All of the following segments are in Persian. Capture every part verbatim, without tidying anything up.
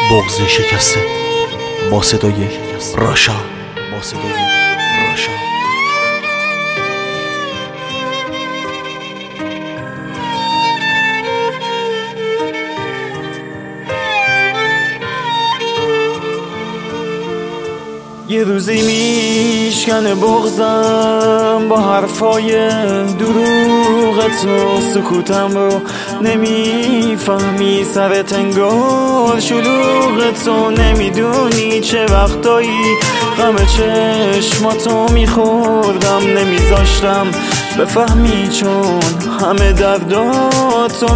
بغض شکسته با صدای راشا با صدای راشا یه روزی میشکنه بغضم با حرفای دروغت و سکوتم رو نمیفهمی، سرت انگار شلوغت و نمیدونی چه وقتایی غم چشماتو میخوردم، نمیذاشتم بفهمی چون همه درداتو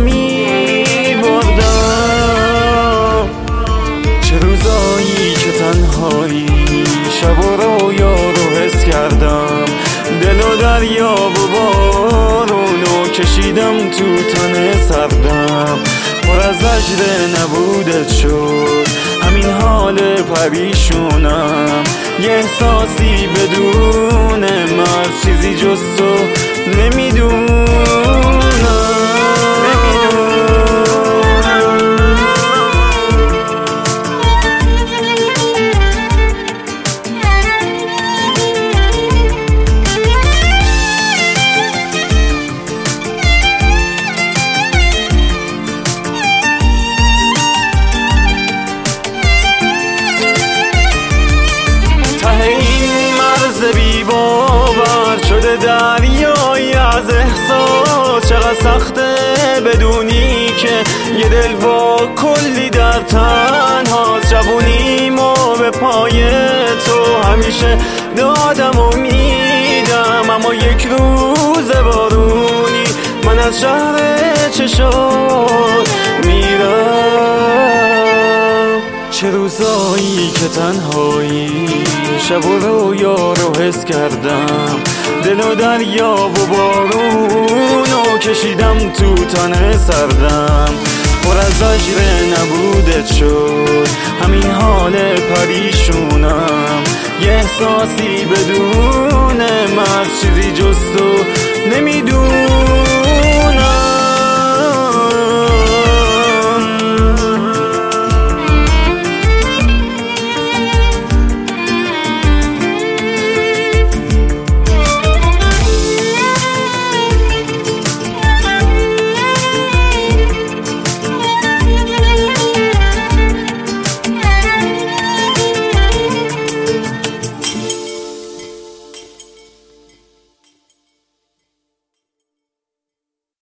میبردم. چه روزایی که تنهایی شب و رویا رو حس کردم، دل و دریا و بارونو کشیدم تو تن سردم، پر از وجد نبودت شد همین حال پریشونم، یه احساسی بدون مرد چیزی جز تو نمیدونم. بی باور شده دریایی از احساس، چقدر سخته بدونی که یه دل با کلی در تنهاست، جوونیم و به پای تو همیشه دادم و میدم، اما یک روز بارونی من از شهر چشات میرم. چه روزایی که تنهایی شب و رویا رو حس کردم، دل و دریا و بارونو کشیدم تو تن سردم، پر از زجر نبودت شد همین حال پریشونم، یه احساسی بدون مرد چیزی جز تو نمیدونم.